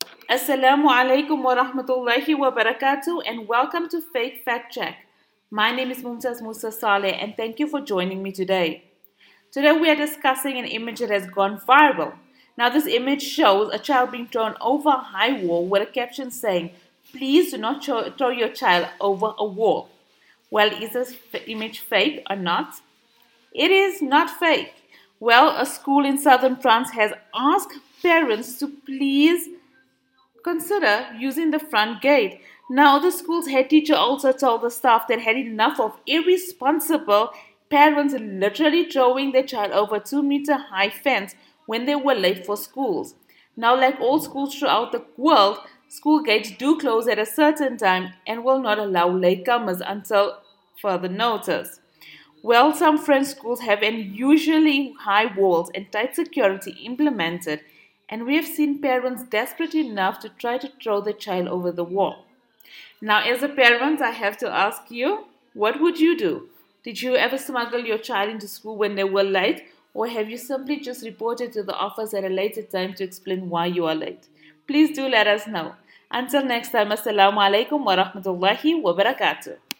Assalamu alaikum wa rahmatullahi wa barakatuh and welcome to Faith Fact Check. My name is Mumtaz Musa Saleh and thank you for joining me today. Today we are discussing an image that has gone viral. Now this image shows a child being thrown over a high wall with a caption saying, "Please do not throw your child over a wall." Well, is this image fake or not? It is not fake. Well, a school in southern France has asked parents to please consider using the front gate. Now, the school's head teacher also told the staff that had enough of irresponsible parents literally throwing their child over a 2-meter high fence when they were late for schools. Now, like all schools throughout the world, school gates do close at a certain time and will not allow latecomers until further notice. Well, some French schools have unusually high walls and tight security implemented, and we have seen parents desperate enough to try to throw their child over the wall. Now, as a parent, I have to ask you, what would you do? Did you ever smuggle your child into school when they were late, or have you simply just reported to the office at a later time to explain why you are late? Please do let us know. Until next time, Assalamu alaikum wa rahmatullahi wa barakatuh.